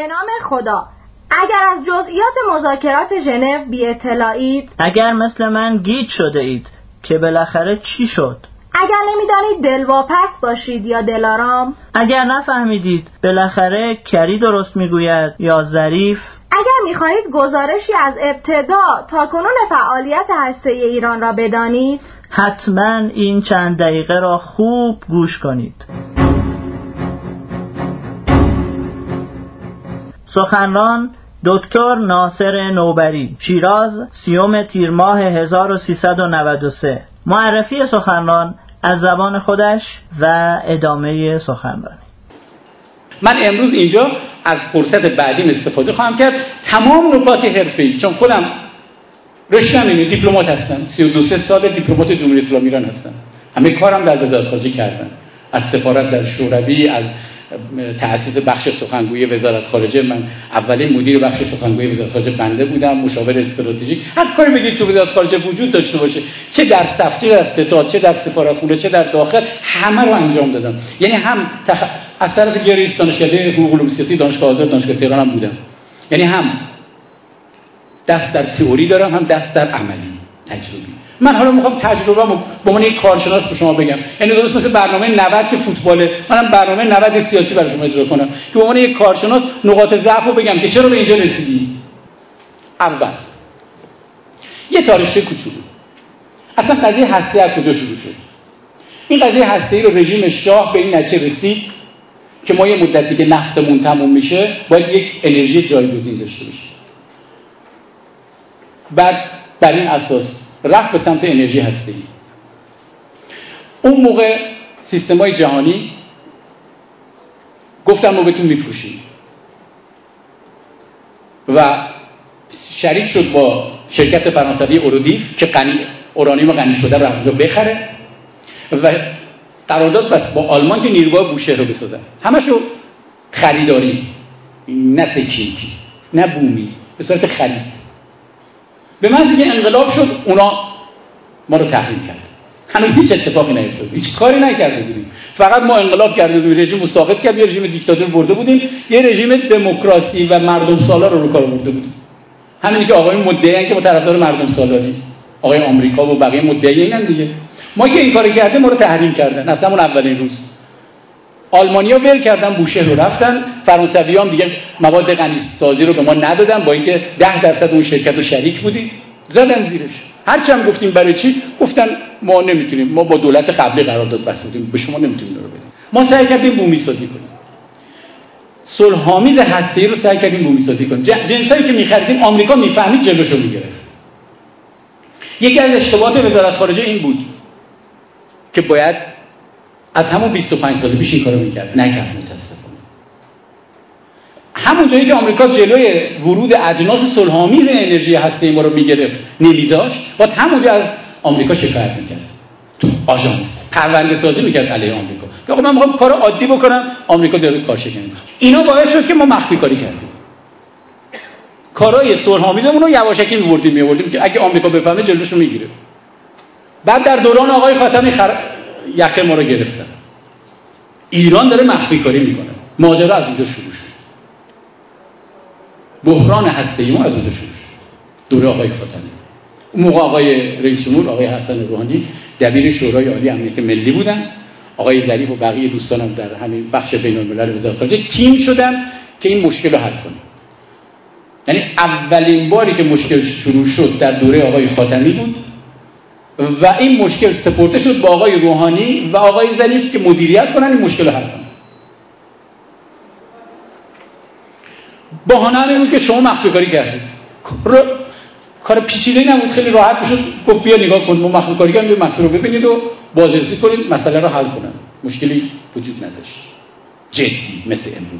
نام خدا، اگر از جزئیات مذاکرات ژنو بی اطلاعید، اگر مثل من گیج شده اید که بالاخره چی شد، اگر نمیدانید دلواپس باشید یا دلارام، اگر نفهمیدید بالاخره کری درست میگوید یا ظریف، اگر میخواهید گزارشی از ابتدا تا کنون فعالیت هسته‌ای ایران را بدانید، حتما این چند دقیقه را خوب گوش کنید. سخنران دکتر ناصر نوبری، شیراز، 30 تیر ماه 1393. معرفی سخنران از زبان خودش و ادامه سخنرانی. من امروز اینجا از فرصت بعدیم استفاده خواهم کرد تمام نکات حرفه‌ای، چون خودم رشته‌م اینه، دیپلمات هستم، 32 سال دیپلمات جمهوری اسلامی ایران هستم. همه کارم در وزارت خارجه کردم، از سفارت در شوروی، از تأسیس بخش سخنگوی وزارت خارجه. من اولین مدیر بخش سخنگوی وزارت خارجه بنده بودم، مشاور استراتژیک. هر کاری بگید تو وزارت خارجه وجود داشته باشه، چه در صف، چه در ستاد، چه در سفارتخونه، چه در داخل، همه رو انجام دادم. یعنی هم از طرف جریس دانشکده حقوق علوم سیاسی دانشگاه آزاد دانشگاه تهران هم بودم. یعنی هم دست در تئوری دارم، هم دست در عملی تجربی. من حالا میخوام تجربه‌مو به عنوان یک کارشناس به شما بگم. یعنی درست مثل برنامه 90 که فوتباله، منم برنامه 90 سیاسی برای شما اجرا کنم که به عنوان یک کارشناس نقاط ضعفو بگم که چرا به اینجا رسیدی. اول یه تاریخچه کوچولو. اصلا قضیه هسته از کجا شروع شد؟ این قضیه هسته‌ای رو رژیم شاه به این نتیجه رسید که ما یه مدتی که نفتمون تموم میشه باید یک انرژی جایگزین داشته باشیم. بعد بر این اساس رفت به سمت انرژی هسته‌ای. اون موقع سیستم‌های جهانی گفتن ما بهتون میفروشیم و شریک شد با شرکت فرانسوی اورودیف که اورانیوم غنی شده رو اونجا بخره و قرارداد بست با آلمان که نیروگاه بوشهر رو بسازن. همشو خریداری، نه تکنیکی نه بومی، به صورت خرید. به محضی که انقلاب شد اونا ما رو تحریم کرد. هنوز هیچ اتفاقی نیفتاد، هیچ کاری نکرده بودیم، فقط ما انقلاب کرده بودیم، رژیم رو ساقط کرد، یه رژیم دیکتاتور برده بودیم، یه رژیم دموکراسی و مردم سالار رو کار برده بودیم. همینی که آقایون مدعیان که ما طرفدار مردم سالاری، آقای آمریکا و بقیه مدعیان دیگه. ما که این کارو کردیم ما رو تحریم کردن از همون اولین روز. آلمانیا ول کردن بوشهر رو رفتن، فرانسویان دیگه مواد غنی سازی رو به ما ندادن، با اینکه 10% اون شرکت رو شریک بودیم، زدن زیرش. هرچی هم گفتیم برای چی، گفتن ما نمیتونیم، ما با دولت قبلی قرارداد بستیم، به شما نمیتونیم رو بدیم. ما سعی کردیم بومی سازی کنیم، صلح‌آمیز هسته‌ای رو سعی کردیم بومی سازی کنیم. جنسایی که می‌خریدیم آمریکا میفهمید جلوشو میگرفت. یکی از اشتباهات وزارت خارجه این بود که باید از همون 25 سال پیش این کارو می‌کرد، نکرد متأسفانه. همون جایی که آمریکا جلوی ورود اجناس صلح‌آمیز انرژی هسته‌ای ما رو می‌گرفت، نمی‌داشت، بعد همونجا از آمریکا شکایت می‌کرد. تو آژانس پرونده سازی می‌کرد علیه آمریکا. که آقا من می‌خوام کارو عادی بکنم، آمریکا داره کارشکنی می‌کنه. اینا باعث شد که ما مخفی کاری کردیم. کارهای صلح‌آمیزمون رو یواشکی می‌بردیم که اگه آمریکا بفهمه جلوشو می‌گیره. بعد در دوران آقای خاتمی یخه ما رو گرفتن. ایران داره مخفی کاری میکنه. ماجرا از اینجا شروع شد. بحران هسته‌ای ما از اونجا شروع شد. دوره آقای خاتمی. اون موقع آقای رئیس جمهور آقای حسن روحانی دبیر شورای عالی امنیت ملی بودن. آقای ظریف و بقیه دوستانم در همین بخش بین‌الملل وزارت خارجه تیم شدن که این مشکل رو حل کنن. یعنی اولین باری که مشکل شروع شد در دوره آقای خاتمی بود و این مشکل سپرده شد با آقای روحانی و آقای ظریف که مدیریت کنن این مشکل رو حل کنن. بهانه این بود که شما مخفی کاری کردید. کار پیچیده‌ای نبود، خیلی راحت میشد گفت بیا نگاه کن ما مخفی کاری کردیم، بیا مخفی رو ببینید و بازرسی کنید، مسئله رو حل کنن. مشکلی وجود نداشت جدی مثل امروز.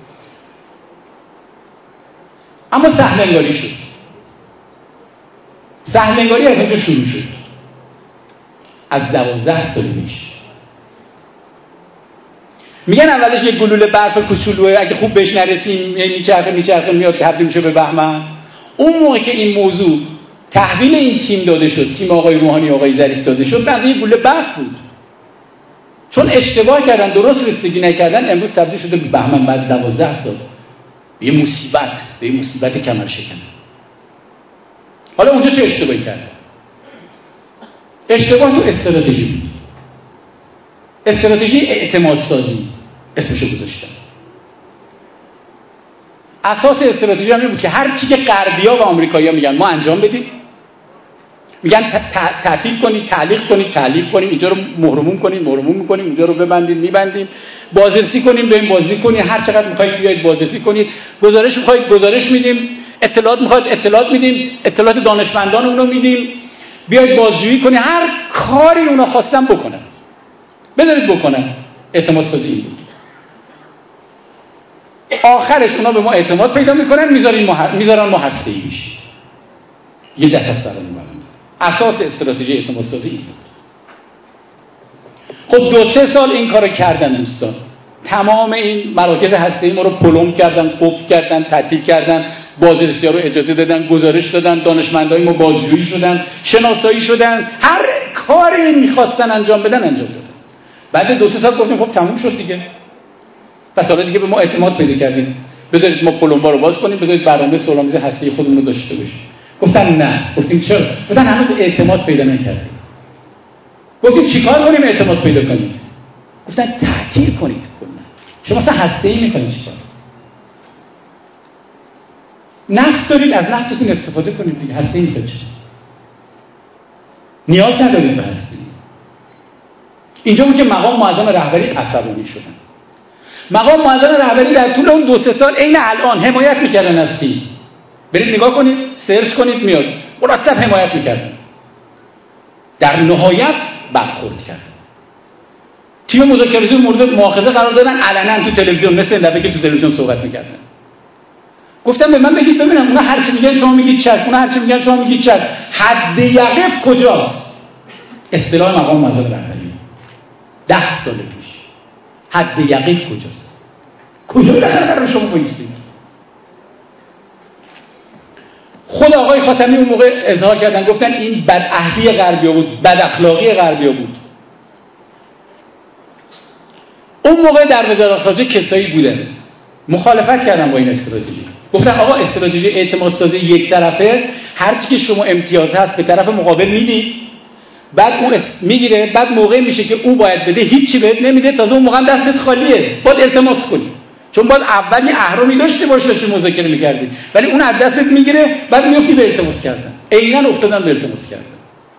اما سهل‌انگاری شد. سهل‌انگاری از اینجا شروع شد. از 12 سال پیش میگن اولش یک گلوله برف کوچولوئه، اگه خوب بهش نرسیم میچرخه میاد تبدیل میشه به بهمن. اون موقع که این موضوع تحویل این تیم داده شد، تیم آقای روحانی آقای ظریف داده شد، بعد یک گلوله برف بود. چون اشتباه کردن، درست رسیدگی نکردن، امروز تبدیل شده به بهمن بعد 12 سال. به یه مصیبت کمر شکن. حالا اونجا چه اشتباهی کرد؟ اشتباه تو استراتژی بود. استراتژی اعتماد سازی اسمشو گذاشتن. اساس استراتژی هم این بود که هر چی که غربی‌ها و آمریکایی‌ها میگن ما انجام بدیم. میگن تعطیل کنید، تعلیق کنیم، اینجا رو محروم کنیم، اینجا رو ببندیم، میبندیم، بازرسی کنیم، بریم بازی کنیم، هر چقدر میخواید بیاید بازرسی کنید، گزارش میخواید گزارش میدیم، اطلاعات میخواید اطلاعات میدیم، اطلاعات دانشمندان اونو میدیم، بیاید بازجویی کنید، هر کاری اونا خواستن بکنن. بذارید بکنن. اعتماد سازی این بود. آخرش اونا به ما اعتماد پیدا میکنن، میذارن ما هسته‌ای میشیم. یه دست از سرمون برمی‌داره. اساس استراتژی اعتماد سازی این بود. خب 2-3 سال این کارو کردن دوستان. تمام این مراکز هسته‌ای ما رو پلم کردن، قفل کردن، تعطیل کردن، بازرسی‌ها رو اجازه دادن، گزارش دادن، دانشمندای ما بازجویی شدن، شناسایی شدن، هر کاری می‌خواستن انجام بدن انجام دادن. بعد 2-3 سال گفتیم خب تموم شد دیگه. پس حالا دیگه به ما اعتماد پیدا کردیم. بذارید ما پلمبا رو باز کنیم، بذارید برنامه سال‌آموزی هسته‌ای خودمون رو داشته باشیم. گفتن نه. گفتیم چرا؟ گفتن هنوز اعتماد پیدا نکردیم. گفتیم چیکار کنیم اعتماد پیدا کنید؟ گفتن تعطیل کنید کلا. شما مثلا هسته‌ای می‌کنید چیکار؟ نفت دارید، از نفتتون استفاده کنید دیگه. هسته‌ای می‌کنید چی؟ نیاز ندارید به هسته‌ای. اینجا بود که مقام معظم رهبری عصبانی شدن. مقام معظم رهبری در طول اون 2-3 سال عین الان حمایت می‌کردن از کی؟ برید نگاه کنید، سرچ کنید میاد. مرتب حمایت می‌کردن. در نهایت برخورد کردن. تیم مذاکراتی مورد مؤاخذه قرار دادن علنا تو تلویزیون، مثل این دفعه که تو تلویزیون صحبت می‌کردن. گفتم به من بگید ببینم اونا هر چی میگن شما میگید چش، اونا هر چی میگن شما میگید چش. حد یقف کجاست؟ اصطلاح مقام معظم رهبری 10 سال پیش. حد یقف کجاست؟ کجا بالاخره شما بایستید؟ خود آقای خاتمی اون موقع اظهار کردن، گفتن این بدعهدی غربیا بود، بد اخلاقی غربیا بود. اون موقع در وزارت خارجه کسایی بودن مخالفت کردن با این استراتژی. گفتن آقا استراتژی اعتماد سازی یک طرفه، هر چی که شما امتیاز هست به طرف مقابل میدید، بعد اون میگیره، بعد موقع میشه که او باید بده هیچی بهت نمیده، تازه اون موقع دستت خالیه، باید التماس کنی. چون باید اول یه اهرامی داشته باشی داشتی مذاکره می‌کردی، ولی اون از دستت میگیره، بعد میافتی به التماس کردن. عیناً افتادن به التماس کردن.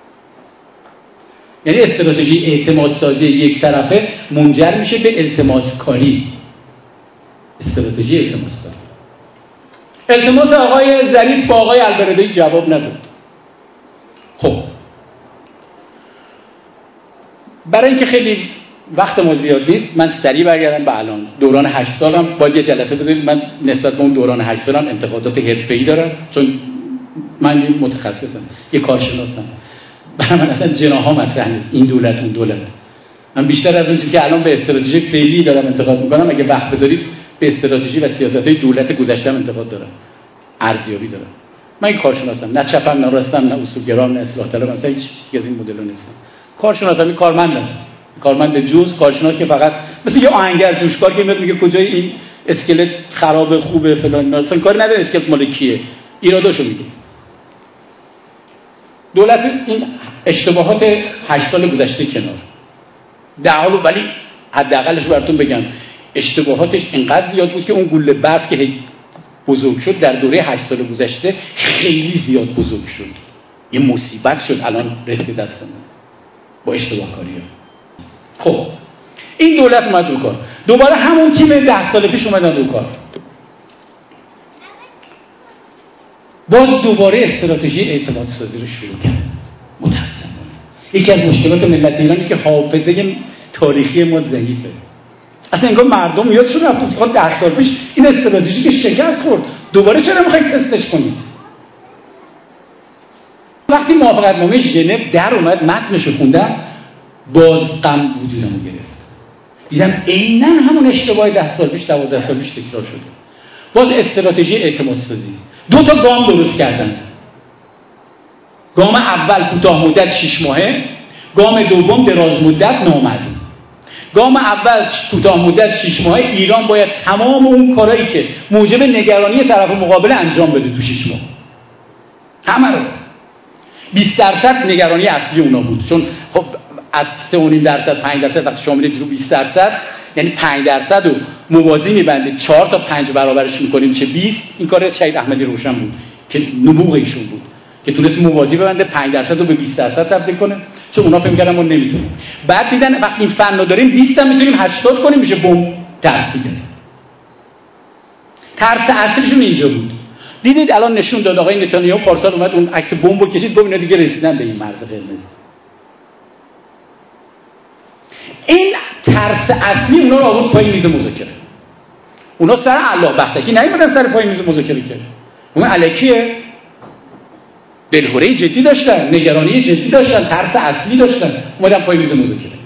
یعنی استراتژی اعتماد سازی یک طرفه منجر میشه به التماس کاری. استراتژی اعتماد سازی. التماس آقای ظریف با آقای البرادعی جواب نداد. خب برای اینکه خیلی وقت ما زیاد نیست، من سریع برگردم به الان. دوران 8 سالم باید یه جلسه بذارید. من نسبت به اون دوران 8 سالم انتقادات حرفه‌ای دارم، چون من یه متخصصم، یه کارشناسم. برای من اصلا جناحا مطرح نیست، این دولت اون دولت. من بیشتر از اون چیزی که الان به استراتژی فعلی دارم انتقاد میکنم، اگه وقت بذارید به استراتژی و سیاست‌های دولت گذشته انتقاد دارم، ارزیابی دارم. من یک کارشناسم، نه چپم نه راستم نه اصولگرام نه اصلاح طلبم، مثلا هیچ از این مدل‌ها نیستم. کارشناسم، کارمندم، کارمند جوز، کارشناس که فقط مثل یه آهنگر جوشکار که میاد میگه کجای این اسکلت خرابه خوبه فلان، مثلا کاری نداره اسکلت مال کیه، ایراداشو میگه. دولت این اشتباهات 8 سال گذشته کنار در حال، ولی حداقلش براتون بگم اشتباهاتش اینقدر زیاد بود که اون گوله برف که بزرگ شد در دوره 8 سال گذشته خیلی زیاد بزرگ شد، یه مصیبت شد الان رسید دستمون با اشتباه کاری‌ها. خب این دولت اومد رو کار، دوباره همون تیم 10 سال پیش اومدن رو کار، باز دوباره استراتژی اعتماد سازی رو شروع کرد. متأسفانه یکی از مشکلات ملت ایرانی که حافظه تاریخی ما ضعیفه. اصلا انگار مردم یادشون رفت که 10 سال پیش این استراتژی که شکست خورد، دوباره چرا میخواید تستش کنید؟ وقتی موافقتنامه ژنو در اومد متنش رو خوندم، باز غم وجودمو گرفت. دیدم عیناً همون اشتباه 10 سال پیش 12 سال پیش تکرار شده. باز استراتژی اعتماد سازی. 2 تا گام درست کردن. گام اول کوتاه مدت 6 ماهه، گام دوم دراز مدت نامعلوم. گام اول کوتاه مدت 6 ماه ایران باید تمام اون کارهایی که موجب نگرانی طرف مقابل انجام بده تو 6 ماه همه رو. 20% نگرانی اصلی اونا بود، چون خب از 3.5% 5% وقتی شما میرید رو 20% یعنی 5% رو موازی میبندید 4 تا 5 برابرش میکنیم چه 20. این کار شهید احمدی روشن بود که نبوغ ایشون بود که تونست موازی ببنده 5% رو به 20% تبدیل کنه، چون اونا فکر کردن ما نمیتونیم. بعد دیدن وقتی این فن رو داریم 20 هم میتونیم 80 کنیم میشه بمب ترسیده. ترس اصلیشون اینجا بود. دیدید الان نشون داد آقای نتانیاهو پارسال اومد اون عکس بمب رو کشید، گفت اینا دیگه رسیدن به این مرز قرمز. این ترس اصلی اونا رو آورد پای میز مذاکره. اونا سر الله بختکی نیومدن سر پای میز مذاکره کرد. اون الکیه دلهوره جدی داشتن، نگرانی جدی داشتن، ترس اصلی داشتن، اومدن پای میز مذاکره.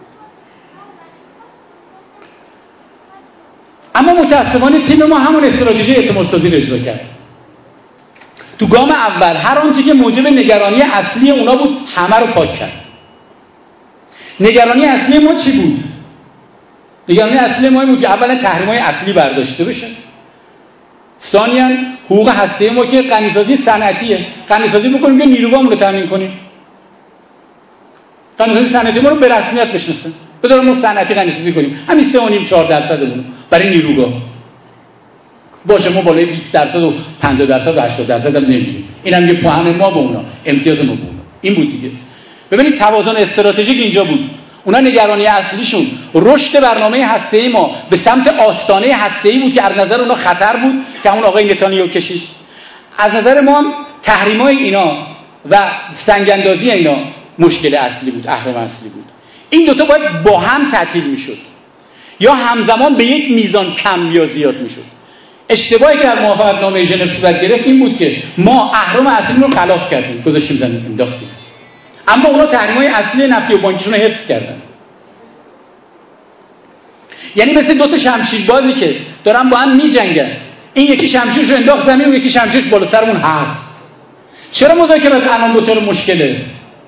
اما متأسفانه تیم ما همون استراتژی اعتمادسازی رو اجرا کرد. تو گام اول هر آنچه که موجب نگرانی اصلی اونا بود همه رو پاک کرد. نگرانی اصلی ما چی بود؟ نگرانی اصلی ما این بود که اولا تحریم‌های اصلی برداشته بشه. ثانیاً حقوق هسته ما که غنیسازی صنعتیه، غنیسازی بکنیم که نیروگاهمون رو تامین کنیم. غنیسازی صنعتی ما رو به رسمیت بشناسن. بذاریم ما صنعتی غنیسازی کنیم. همین 3.5-4% برای نیروگاه. باشه ما بالای 20% و 50% و 80% هم نمی‌گیریم. اینم یه پوان ما با اونا، امتیاز ما با اونا. این بود دیگه. ببینید توازن استراتژیک اینجا بود. اونا نگرانی اصلیشون رشد برنامه هسته‌ای ما به سمت آستانه هسته‌ای بود که از نظر اونا خطر بود که اون آقای نتانیاهو کشید. از نظر ما هم تحریم‌های اینا و سنگ‌اندازی اینا مشکل اصلی بود، اهرم اصلی بود. این دوتا باید با هم تعطیل میشد یا همزمان به یک میزان کم یا زیاد میشد. اشتباهی که در موافقتنامه ژنو صورت گرفت این بود که ما اهرم اصلی رو خلاف کردیم، گذاشتیم زمین انداختیم. اما اونا تحریم‌های اصلی نفتی و بانکیشون رو حفظ کردن. یعنی مثل دو تا شمشیربازی که دارن با هم می‌جنگن. این یکی شمشیرش رو انداخت زمین، اون یکی شمشیرش بالا سرمون هست. چرا مذاکرات الان دچار مشکله؟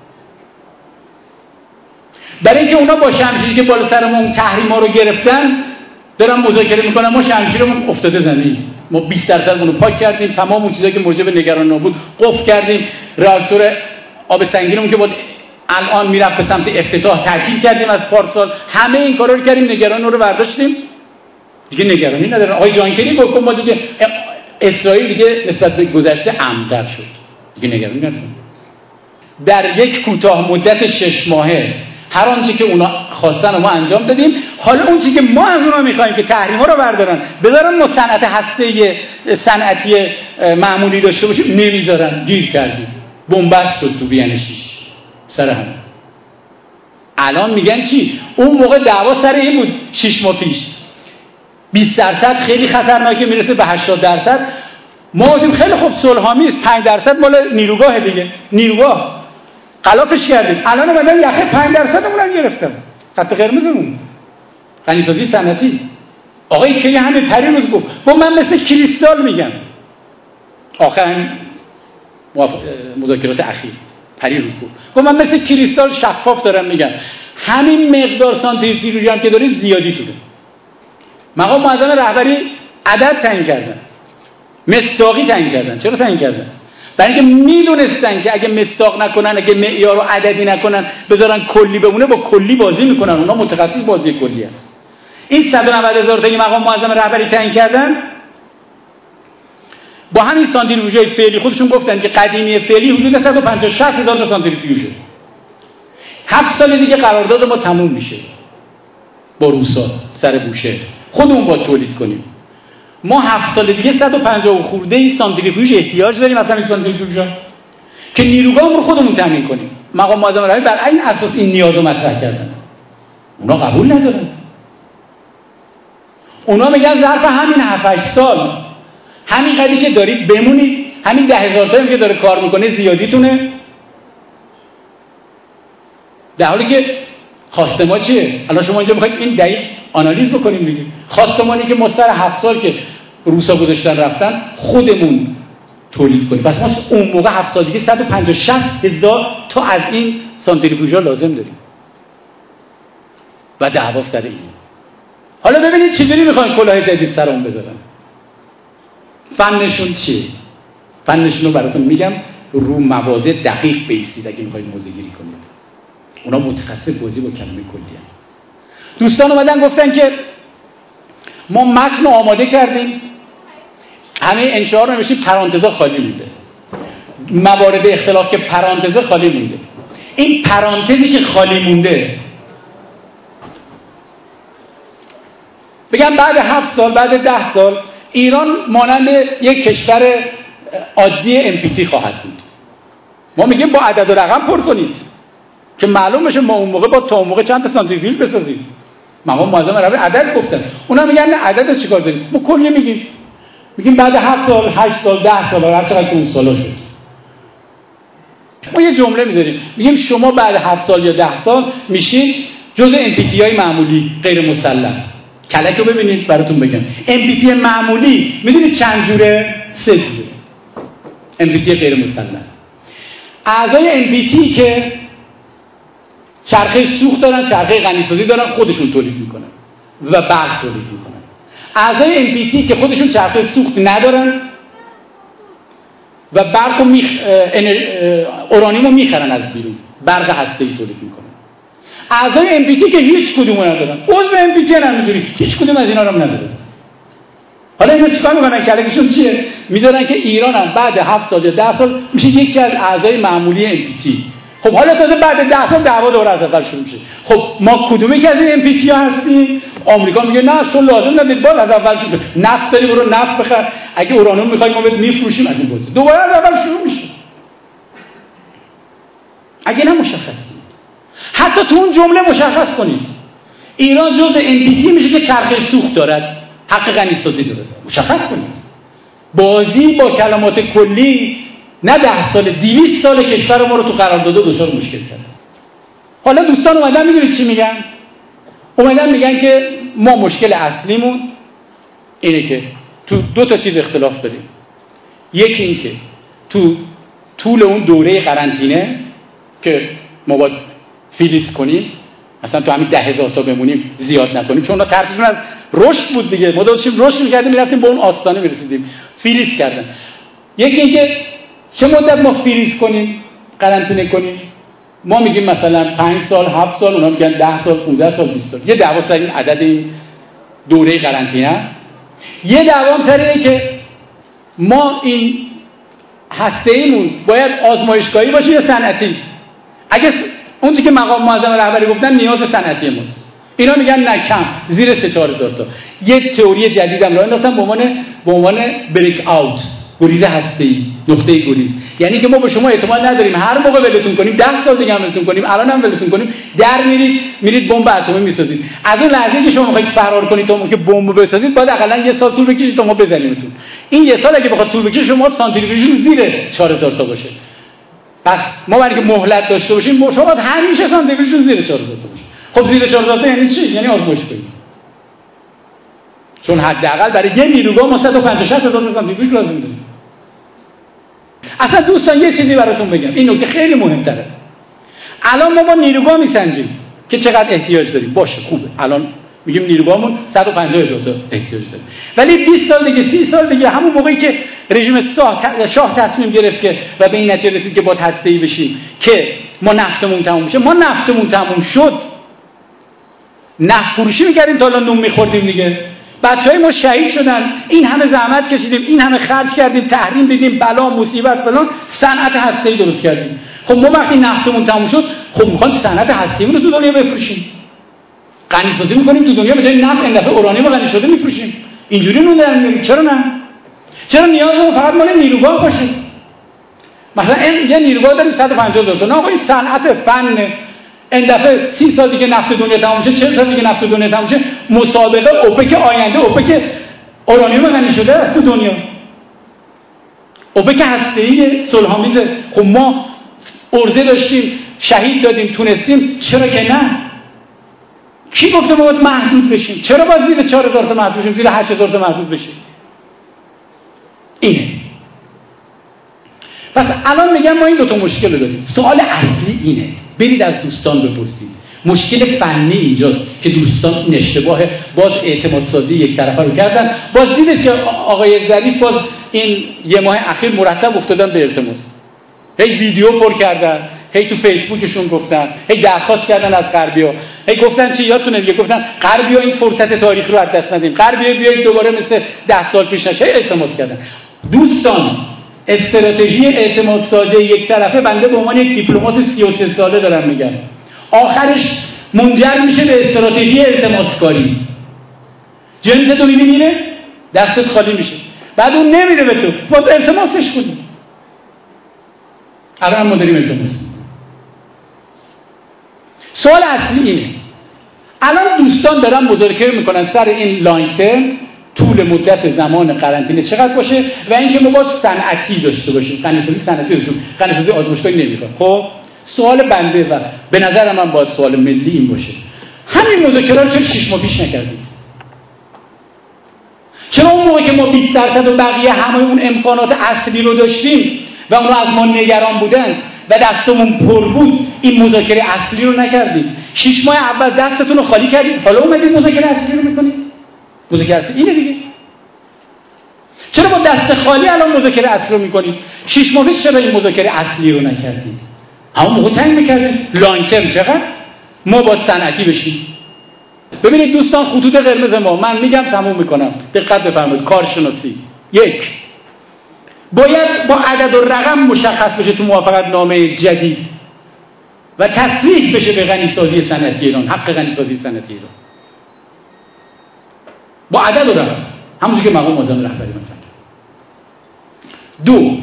برای اینکه اونا با شمشیری که بالا سرمون تحریم‌ها رو گرفتن دارن مذاکره میکنن، ما شمشیرمون افتاده زمین. ما 20% اون رو پاک کردیم، تمام اون چیزایی که موجب نگرانی بود قفل کردیم، راکتور آب سنگینمون که بود الان میرفت به سمت افتتاح تعطیل کردیم از پارسال. همه این کارا رو کردیم، نگرانی رو برداشتیم، دیگه نگرانی ندارن. آقای جانکری گفت ما دیگه اسرائیل دیگه نسبت به گذشته امن‌تر شد، دیگه نگرانی ندارن. در یک کوتاه مدت 6 ماهه هر آنچه که اونا خواستن ما انجام دادیم. حالا اون چیزی که ما از اونا می‌خوایم که تحریم‌ها رو بردارن بذارن ما صنعت هسته صنعتی معمولی داشته باشیم، نمیذارن. گیر کردیم، بنبست شد تو بیان 6 سر هم. الان میگن چی؟ اون موقع دعوا سر این بود 6 ماه پیش 20% خیلی خطرناکه، میرسه به 80%. ما گفتیم خیلی خوب صلح‌آمیز، 5% مال نیروگاه دیگه، نیروگاه خلافش کردیم. الان اومدن یخه 5%مون هم گرفتم، خط قرمزمون، غنیسازی صنعتی. آقای کی همین پریروز گفت من مثل کریستال میگم، آخر مذاکرات اخیر پریروز گفت من مثل کریستال شفاف دارم میگم. همین مقدار سانتریفیوژی هم که دارید زیادی شده. مقام معظم رهبری عدد تعیین کردن، مصداقی تعیین کردن. چرا تعیین کردن؟ برای اینکه میدونستن که اگه مصداق نکنن، اگه معیار و عددی نکنن، بذارن کلی بمونه، با کلی بازی میکنن. اونا متخصص بازی کلی هستن. این 190,000 تا مقام معظم رهبری تعیین کردن با همین سانتریفیوژهای فعلی. خودشون گفتن که قدیمی فعلی حدود 150-60,000 تا سانتریفیوژه. 7 سال دیگه قرارداد ما تموم میشه با روسا سر بوشه، خودمون با تولید کنیم. ما 7 سال دیگه 150 خورده ای سانتریفیوژ احتیاج داریم، مثلا این سانتریفیوژا که نیروگاه رو خودمون تامین کنیم. مقام معظم رهبری بر این اساس این نیاز رو مطرح کردن. اونا قبول ندارن. اونا میگن ظرف همین 7-8 سال همین قدری که دارید بمونید، همین 10,000 تایی که داره کار میکنه زیادیتونه. در حالی که خواست ما چیه؟ الان شما اینجا میخواید این دقیق آنالیز بکنیم دیگه. خواستمانی که ما سر 7 سال که روسا گذاشتن رفتن خودمون تولید کنیم. پس ما اون موقع 7 سال دیگه 150-60,000 تا از این سانتریفیوژها لازم داریم. و دعوا سر این. حالا ببینید چجوری میخوان کلاه جدید سرمون بذارن. فنشون چیه؟ فنشون رو براتون میگم، رو مواضع دقیق بیستید اگه میخواید موضوعگیری کنید. اونا متخصص بازی با کلمه کلی هست. دوستان اومدن گفتن که ما متن آماده کردیم، همه انشاء رو نوشتیم، پرانتزا خالی مونده. موارد اختلاف که پرانتزا خالی مونده. این پرانتزی که خالی مونده، بگم بعد 7 سال، بعد 10 سال ایران مانند یک کشور عادی امپیتی خواهد بود. ما میگیم با عدد و رقم پر کنید که معلوم بشه ما اون موقع با تا اون موقع چند تا سانتریفیوژ بسازیم. مقام معظم عربی عدد گفتن، اونا میگن نه عدد چیکار داریم، ما کلی میگیم بعد 7 سال، 8 سال، 10 سال، هر چقدر که اون سالا شد. ما یه جمله میذاریم میگیم شما بعد 7 سال یا 10 سال میشین جزء امپیتی های معمولی غیر مسلم. کلک رو ببینید براتون بگم. امپیتی معمولی میدونید چند جوره؟ 3 جوره. امپیتی غیر مسلم. اعضای امپیتی که چرخه سوخت دارن، چرخه غنیسازی دارن، خودشون تولید میکنن و برق تولید میکنن. اعضای امپیتی که خودشون چرخه سوخت ندارن و برق و اورانیوم رو میخرن از بیرون، برق هسته‌ای تولید میکنن. اعضای امپیتی که هیچ کدوم ندارن، عضو امپیتی هم همینجوری، هیچ کدوم از اینا رو هم ندارن. حالا اینا چیکار میکنن؟ کلکشون چیه؟ میذارن که ایران هم بعد 7 سال یا 10 سال میشه یکی از اعضای معمولی امپیتی. خب حالا تازه بعد 10 سال دعوا دوباره از اول شروع میشه. خب ما کدومی که از این امپیتی ها هستیم؟ آمریکا میگه نه تو لازم ندید، باز از اول شروع. نفت داری برو نفت بخر، اگه اورانیوم میخوای ما بهت میفروشیم از این بازی. دوباره از اول شروع میشه. اگه نه مشخص کنید، حتی تو اون جمله مشخص کنید ایران جزء امپیتی میشه که چرخه سوخت دارد، حق غنیسازی داره، مشخص کنید. بازی با کلمات کلی نه 10 سال، 200 سال کشور ما رو تو قرارداد دچار مشکل کرد. حالا دوستان اومدن میدونید چی میگن؟ اومدن میگن که ما مشکل اصلیمون اینه که تو 2 تا چیز اختلاف داریم. یکی این که تو طول اون دوره قرنطینه که ما باید فریز کنیم، مثلا تو همین 10,000 تا بمونیم، زیاد نکنیم، چون اونا ترسشون از رشد بود دیگه. ما داشتیم رشد می‌کردیم، می‌رفتیم به اون آستانه می‌رسیدیم. فریز کردن. یکی اینکه چه مدت ما فریز کنیم، قرنطینه کنیم. ما میگیم مثلا 5 سال، 7 سال، اونا میگن 10 سال، 15 سال، 20 سال. یه دعوا سر این عدد این دوره قرنطینه است. یه دعوا سر اینه که ما این هسته‌ایمون باید آزمایشگاهی باشه یا صنعتی. اگه اون که مقام معظم رهبری گفتن نیاز صنعتی ماست، اینا میگن نه، کم، زیر 3-4 تا. یه تئوری جدیدم راه انداختن به عنوان بریک اوت، گریز هسته‌ای، نقطه گریز. یعنی که ما به شما اعتماد نداریم، هر موقع ولتون کنیم 10 سال دیگه هم ولتون کنیم، الان هم ولتون کنیم، در میرید بمب اتمی میسازید. از اون لحظه که شما میخواید فرار کنید تا که بمب بسازید، باید حداقل 1 سال طول بکشه تا ما بزنیمتون. این 1 سال اگه بخواد طول بکشه، شما سانتریفیوژ زیر 4000 تا باشه. پس ما برای که مهلت داشته باشیم، شما باید همیشه سانتریفیوژ زیر 4000 تا باشه. خب زیر 4000 تا یعنی چی؟ یعنی آزمایشگاهی. چون حداقل برای یه نیروگاه ما 150,000 تا سانتریفیوژ لازم داریم. اصلا دوستان یه چیزی براتون بگم، این نکته خیلی مهم‌تره. الان ما با نیروگاه میسنجیم که چقدر احتیاج داریم. باشه، خوبه. الان میگیم نیروگاهمون 150,000 تا احتیاج داره. ولی 20 سال دیگه، 30 سال دیگه، همون موقعی که رژیم شاه تصمیم گرفت که و به این نتیجه رسید که با هسته‌ای بشیم که ما نفتمون تموم میشه، ما نفتمون تموم شد، نفت فروشی می‌کردیم تا الان نون می‌خوردیم دیگه. بچهای ما شهید شدن، این همه زحمت کشیدیم، این همه خرج کردیم، تحریم دیدیم، بلا مصیبت فلان، صنعت هسته‌ای درست کردیم. خب ما وقتی نفتمون تموم شد، خب می‌خوایم صنعت هسته‌ایمون رو تو دنیا بفروشیم. غنی‌سازی می‌کنیم تو دنیا، به جای نفت این دفعه اورانیوم غنی شده می‌فروشیم. اینجوری نون در میاریم. چرا نه؟ چرا نیازمون فقط مال نیروگاه باشه؟ مثلا یه نیروگاه داریم 150,000 تا. نه آقا، این صنعت فن. این دفعه 30 سال دیگه نفت دنیا تموم شه، 40 سال دیگه نفت دنیا تموم شه، مسابقه اوپک آینده، اوپک اورانیوم غنی شده است تو دنیا، اوپک هسته‌ای صلح‌آمیز. خب ما عرضه داشتیم، شهید دادیم، تونستیم، چرا که نه؟ کی گفته ما باید محدود بشیم؟ چرا باید زیر 4000 تا محدود بشیم، زیر 8000 تا محدود بشیم؟ اینه. پس الان میگم ما این 2 تا مشکل رو داریم. سوال اصلی اینه، برید از دوستان بپرسید مشکل فنی اینجاست که دوستان این اشتباه باز اعتماد سازی یک طرفه رو کردن. باز دیدید که آقای ظریف باز این یه ماه اخیر مرتب افتادن به التماس، هی ویدیو پر کردن، هی تو فیسبوکشون گفتن، هی درخواست کردن از غربیا، هی گفتن چی یادتونه دیگه، گفتن غربیا این فرصت تاریخی رو از دست ندیم، غربیا بیایید دوباره مثل 10 سال پیش نشه. التماس کردن. دوستان استراتژی اعتماد سازی یک طرفه بنده به عنوان یک دیپلمات 33 ساله دارم میگم، آخرش منجر میشه به استراتژی التماسکاری. جنتو میبینی دستت خالی میشه، بعد اون نمیره به تو، باید التماسش کنی. الان ما داریم التماس. سوال اصلی اینه، الان دوستان دارن مذاکره میکنن سر این لانگ ترم، طول مدت زمان قرنطینه چقدر باشه و اینکه ما باید صنعتی داشته باشیم، غنیسازی صنعتی داشته باشیم، غنیسازی آزمایشگاهی نمیخواد. خب سوال بنده و به نظر من باید سوال ملی این باشه، همین مذاکره رو چرا 6 ماه پیش نکردید؟ چرا اون موقع که ما 20% و بقیه همه اون امکانات اصلی رو داشتیم و اونها از ما نگران بودن و دستمون پر بود این مذاکره اصلی رو نکردید؟ 6 ماه اول دستتون رو خالی کردید، حالا اومدید مذاکره اصلی رو میکنید؟ مذاکره اصلی اینه دیگه. چرا با دست خالی الان مذاکره اصلی رو میکنید؟ 6 ماه پیش چرا این مذاکره اصلی رو نکردید؟ همون موقع تعیین میکردید لانگ ترم چقدر ما باید صنعتی بشیم. ببینید دوستان، خطوط قرمز ما، من میگم تموم میکنم، دقت بفرمایید. کارشناسی، یک، باید با عدد و رقم مشخص بشه تو موافقتنامه جدید و تصریح بشه به غنیسازی صنعتی ایران، حق غنیسازی صنعتی ایران با عدد و رقم، همونجوری که مقام معظم رهبری مثلا. دو،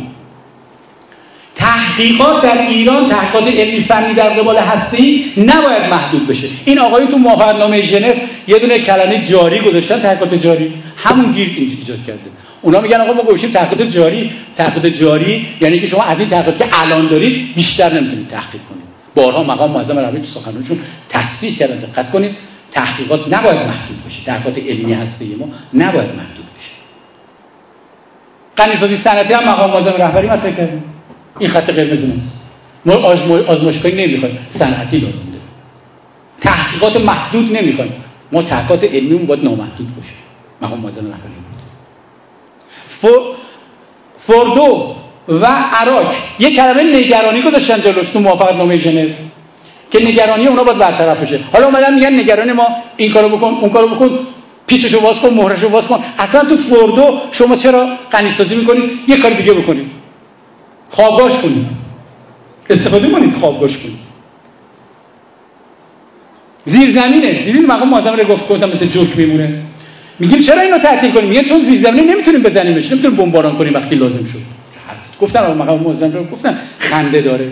تحقیقات در ایران، تحقیقات علمی فنی در قبال هسته‌ای نباید محدود بشه. این آقای تو موافقتنامه ژنو یه دونه کلمه جاری گذاشتن، تحقیقات جاری، همون گیر اینجوری ایجاد کرده. اونا میگن آقا ما گوشیم تحقیقات جاری، تحقیقات جاری یعنی که شما از این تحقیقاتی که الان دارید بیشتر نمیتونید تحقیق کنید. بارها مقام معظم رهبری تو سخنرانیشون تصریح کردن، دقت کنید، تحقیقات نباید محدود بشه، تحقیقات علمی هسته‌ای ما نباید محدود بشه. غنیسازی صنعتی هم مقام معظم رهبری مطرح کرده، این خط قرمز ماست. ما آزمایشگاهی نمیخوایم، صنعتی لازم داریم. تحقیقات محدود نمیخوایم، ما تحقیقات علمیمون باید نامحدود باشه. مقام معظم رهبری فوردو و عراق یک کلمه نگرانی گذاشتن جلوش تو موافقتنامه ژنو که نگرانی اونا باید برطرف بشه. حالا اومدن میگن نگرانی ما این کارو بکن، اون کارو بکن، پیششو باز کن، مهرشو باز کن. اصلا تو فوردو شما چرا غنیسازی میکنید؟ یه کار دیگه بکنید، خوابگاهش کنید، استفاده کنید، خوابگاهش کنید. زیرزمینه، دیدین مقام معظم رو گفتم مثل جوک میمونه. میگیم چرا اینو تعطیل کنیم؟ میگن چون زیرزمینه نمیتونیم بزنیمش، نمیتونیم بمباران کنیم وقتی لازم شد. گفتن مقام معظم رو گفتن خنده داره.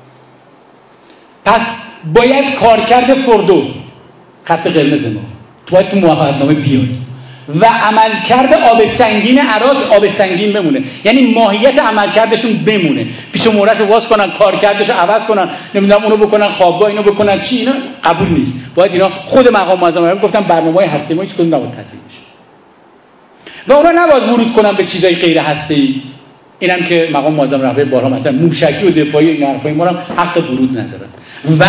پس باید کارکرد فوردو، خط قرمز ما، باید تو موافقتنامه بیاد و عملکرد آب سنگین عراق آب سنگین بمونه، یعنی ماهیت عملکردشون بمونه. پیش مهرش رو باز کنن، کارکردش رو عوض کنن، نمیدونم اونو بکنن خوابگاه، اینو بکنن چی، اینا قبول نیست. باید اینا خود مقام معظم رهبری گفتن برنامه‌های هسته‌ای ما هیچ کدوم نباید تعطیل بشه و اونا نباید ورود کنن به چیزای غیر هسته‌ای. اینم که مقام معظم رهبری بارها مثلا موشکی و دفاعی این حرفای ما هم حق ورود ندارن و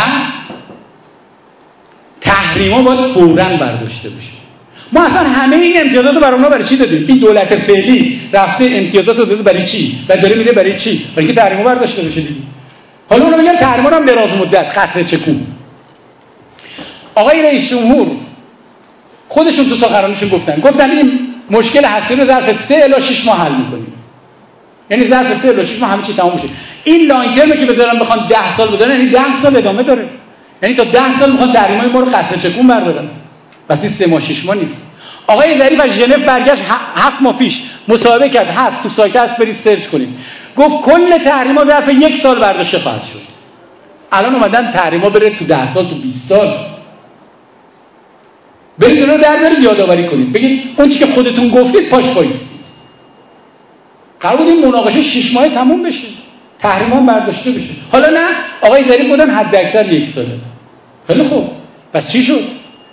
تحریما باید فوراً برداشته بشه. ما اصلا همه این امتیازات رو برای اونا برای چی دادیم؟ این دولت فعلی رفته امتیازات رو داده برای چی؟ و داره میده برای چی؟ برای اینکه تحریما برداشته بشه دیگه. حالا اونا میگن تحریما هم دراز مدت، قطره چکون. آقای رئیس جمهور خودشون تو سخنرانیشون گفتن این مشکل هستی رو ظرف 3 الی 6 ماه حل می‌کنیم. یعنی ظرف 3 الی 6 ماه همه چی تمام میشه. این لانگ ترمی که بذارن بخوان 10 سال بذارن، یعنی 10 سال ادامه داره. یعنی تا 10 سال میخوان تحریمای ما رو قطره چکون بردارن. واسه 3 ماه 6 ماه نیست. آقای ظریف از ژنو برگشت 7 ماه پیش مصاحبه کرد، هست تو سایت هست، برید سرچ کنید. گفت کل تحریما ظرف 1 سال برداشته خواهد شد. الان اومدن تحریما بره تو 10 سال، تو 20 سال. برید اونو در بیارید یادآوری کنید. بگید اون چیزی که خودتون گفتید پاش وایسید. قرار بود این مناقشه 6 ماه تموم بشه. تحریما برداشته بشه. حالا نه، آقای ظریف گفتن حد اکثر 1 ساله. خیلی خوب. پس چی شد؟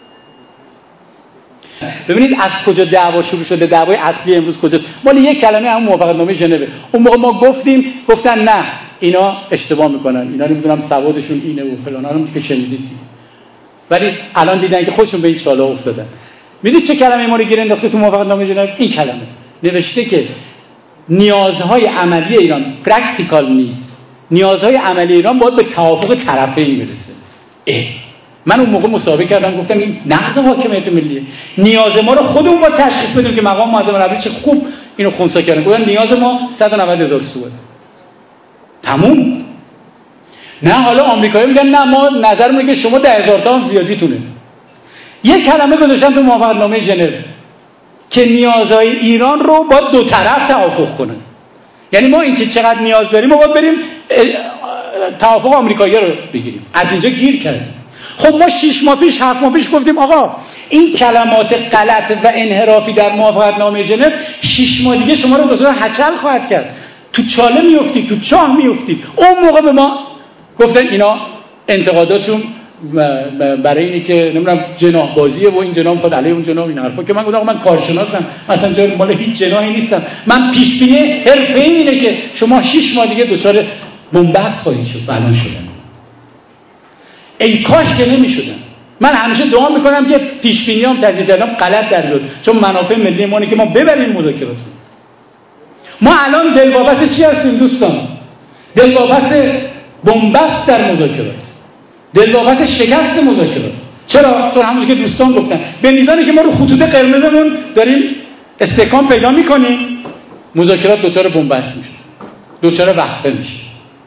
ببینید از کجا دعوا شروع شده. دعوای اصلی امروز کجاست؟ مال یک کلمه همون موافقتنامه ژنو. اون موقع ما گفتن نه اینا اشتباه میکنن، اینا نمیدونم سوادشون اینه و فلان، هم که شنیدید. ولی الان دیدن که خودشون به این چاله افتادن. میدونید چه کلمه ما رو گیر انداخته تو موافقتنامه ژنو؟ این کلمه نوشته که نیازهای عملی ایران پرکتیکال نیست، نیازهای عملی ایران باید به توافق طرفین برسه. من اون موقع مصاحبه کردم گفتم این نقض حاکمیت ملیه، نیاز ما رو خودمون با تشخیص بدیم که مقام معظم رهبری چه خوب اینو خنثی کردن، گفتن نیاز ما 190,000 سوئد تموم. نه حالا آمریکایی‌ها میگن نه ما نظرمونه که شما 10,000 تا هم زیادیتونه. یک کلمه گذاشتن تو موافقتنامه ژنو که نیازهای ایران رو باید دو طرف توافق کنن. یعنی ما اینکه چقدر نیاز داریم ما باید بریم توافق آمریکایی‌ها رو بگیریم. از اینجا گیر کردیم. خب ما 6 ماه پیش 7 ماه پیش گفتیم آقا این کلمات غلط و انحرافی در موافقتنامه ژنو 6 ماه دیگه شما رو دوباره هچل خواهد کرد، تو چاله میافتید، تو چاه میافتید. اون موقع به ما گفتن اینا انتقاداتون برای اینی که نمیدونم جناح بازیه و این جناح میخواد علیه اون جناح این حرفا، که من گفتم من کارشناسم، مثلا جای مال هیچ جناحی نیستم، من پیش بینی حرفه‌ای اینه که شما 6 ماه دیگه دچار بنبست خواهید شد. الان شدن ای کاش که نمیشدن. من همیشه دعا میکنم که پیش بینیام تجدید کردم غلط در بیاد، چون منافع ملی ما اینه که ما ببریم مذاکرات. ما الان دلواپس چی هستیم دوستان؟ دلواپس بنبست در مذاکرات، دلواپس شکست مذاکرات. چرا؟ چون همونجوری که دوستان گفتن به میزانی که ما رو خطوط قرمزمون داریم استحکام پیدا میکنیم مذاکرات دچار بنبست میشه، دچار وقفه میشه.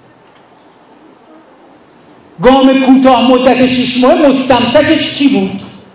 گام کوتاه مدت 6 ماه مستمسکش چی بود؟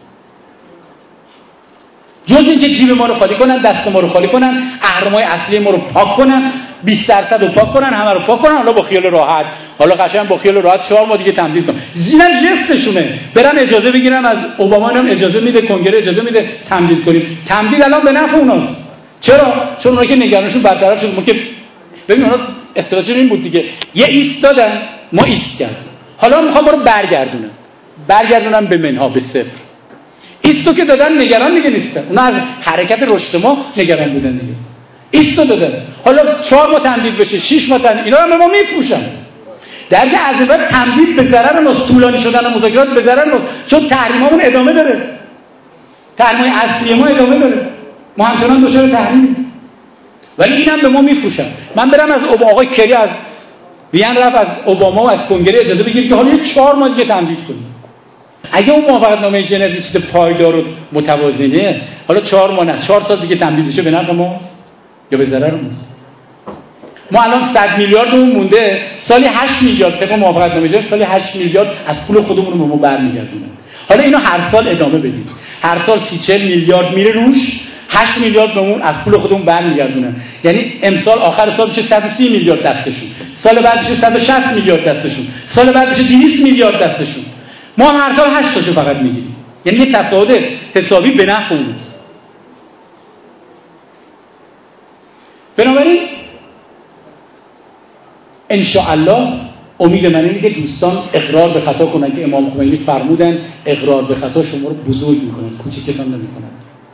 جز اینکه جیب ما رو خالی کنن، دست ما رو خالی کنن، اهرم‌های اصلی ما رو پاک کنن، 20% رو پاک کنن، همه رو پاک کنن، حالا با خیال راحت، حالا قشنگ با خیال راحت 4 ماه دیگه تمدید کنن. اینم جستشونه. برن اجازه بگیرن از اوباما، هم اجازه میده، کنگره اجازه میده تمدید کنیم. تمدید الان به نفع اوناست. چرا؟ چون اونها که نگرانشون برطرف شد. ما که ببین اونا استراتژی این بود دیگه، یه ایستادن، ما ایست کردیم. حالا میخوام ما رو برگردونن به منها، به صفر. ایستو که دادن نگران دیگه نیستن، اونا از حرکت رشد ما نگران بودن دیگه. ایستو دادن، حالا 4 ماه تمدید بشه، 6 ماه تمدید، اینا رو به ما میفروشن. در که از بعد تمدید به ضرر ماست، طولانی شدن مذاکرات به ضرر ماست، چون تحریمامون ادامه داره، تحریمای اصلی ما ادامه داره، ما همچنان دچار تحریم، ولی اینم به ما میفروشن. من برم از آقای کری از وین رفت از اوباما و از کنگره اجازه بگیرید که حالا 4 ماه دیگه تمدید کنیم. اگه اون موافقتنامه ژنو چیز پایدار و متوازنه، حالا 4 ماه نه 4 سال دیگه تمدید بشه، به نفع ماست یا به ضرر ماست؟ ما الان 100 میلیاردمون مونده، سالی 8 میلیارد طبق موافقتنامه ژنو سالی 8 میلیارد از پول خودمون رو به ما برمیگردونن. حالا اینو هر سال ادامه بدید، هر سال 30-40 میلیارد میره روش، 8 میلیارد بهمون از پول خودمون برمیگردونن. یعنی امسال آخر سال میشه 130 میلیارد دستشون، سال بعد میشه 160 میلیارد دستشون، سال بعد میشه 200 میلیارد دستشون. ما هم هر سال 8 تاشو فقط میگیریم. یعنی یه تصاعد حسابی به نفع اونست. بنابراین ان شاء الله امید من اینه که دوستان اقرار به خطا کنن که امام خمینی فرمودن اقرار به خطا شما رو بزرگ میکنه، کوچیکتان نمیکنه.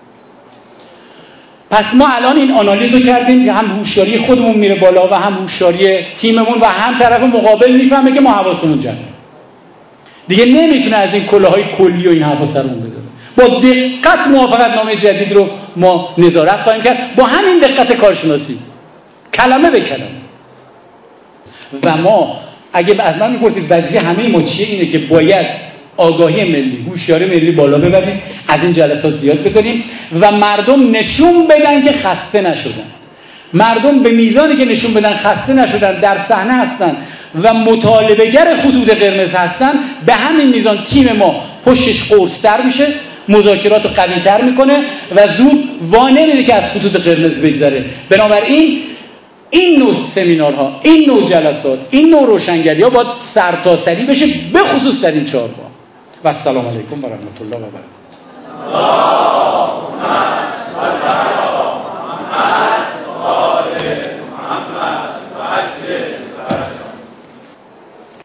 پس ما الان این آنالیز رو کردیم که هم هوشیاری خودمون میره بالا و هم هوشیاری تیممون و هم طرف مقابل میفهمه که ما حواسمون جمعه. دیگه نمیتونه از این کلاهای کلی و این حرفا سرمون بذاره. با دقت موافقتنامه جدید رو ما نظارت خواهیم کرد، با همین دقت کارشناسی، کلمه به کلمه. و ما اگه از من میپرسید وظیفه همه ما چیه، اینه که باید آگاهی ملی، هوشیاری ملی بالا ببریم، از این جلسات زیاد بکنیم و مردم نشون بدن که خسته نشدن. مردم به میزانی که نشون بدن خسته نشدن، در صحنه هستن و مطالبه‌گر خطوط قرمز هستن، به همین میزان تیم ما پشتش قرص‌تر میشه، مذاکرات رو قوی‌تر میکنه و زود وانمیده که از خطوط قرمز بگذره. بنابراین این نوع سمینارها، این نوع جلسات، این نوع روشنگری‌ها باید سرتاسری بشه، به خصوص در این 4 ماه. و السلام علیکم و رحمت الله و برکاته.